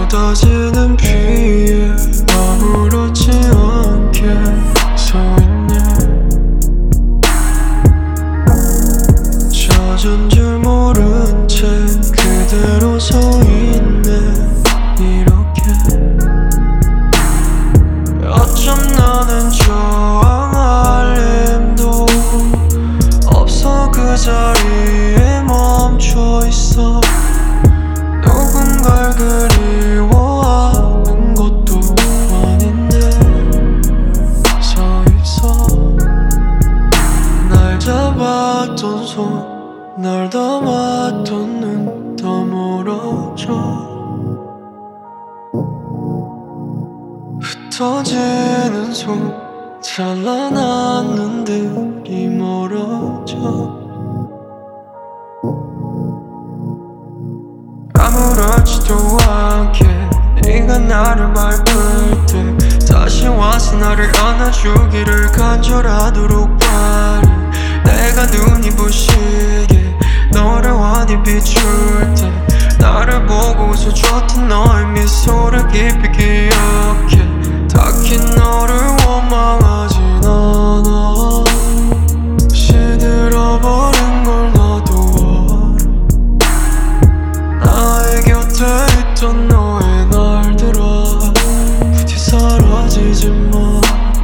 쏟아지는 비에 아무렇지 않게 서있네. 젖은 줄 모른 채 그대로 서있네. 이렇게 어쩜 나는 저항할 힘도 없어. 그 자리에 멈춰있어. 누군가를 그리워하는 것도 아닌데 서있어. 날 잡았던 손, 날 담았던 눈 더 멀어져. 흩어지는 손, 찬란한 눈들이 멀어져. 아무렇지도 않게 네가 나를 밟을 때 다시 와서 나를 안아주기를 간절하도록 바래. 내가 눈이 부시게 너를 환히 비출 때 나를 보고 웃어줬던 너의 미소를 깊이 기억해. 딱히 너를 원망하진 않아. 시들어버린 걸 나도 알아. 나의 곁에 있던 너의 날들아 부디 사라지지 마.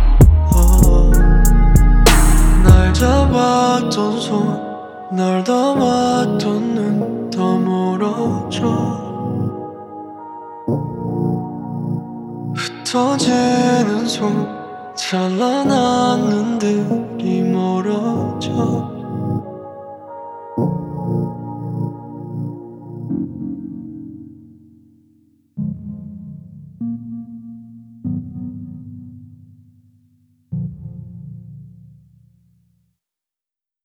날 잡았던 손, 날 담았던 눈 더 멀어져. 흩어지는 손, 찬란한 눈들이 멀어져.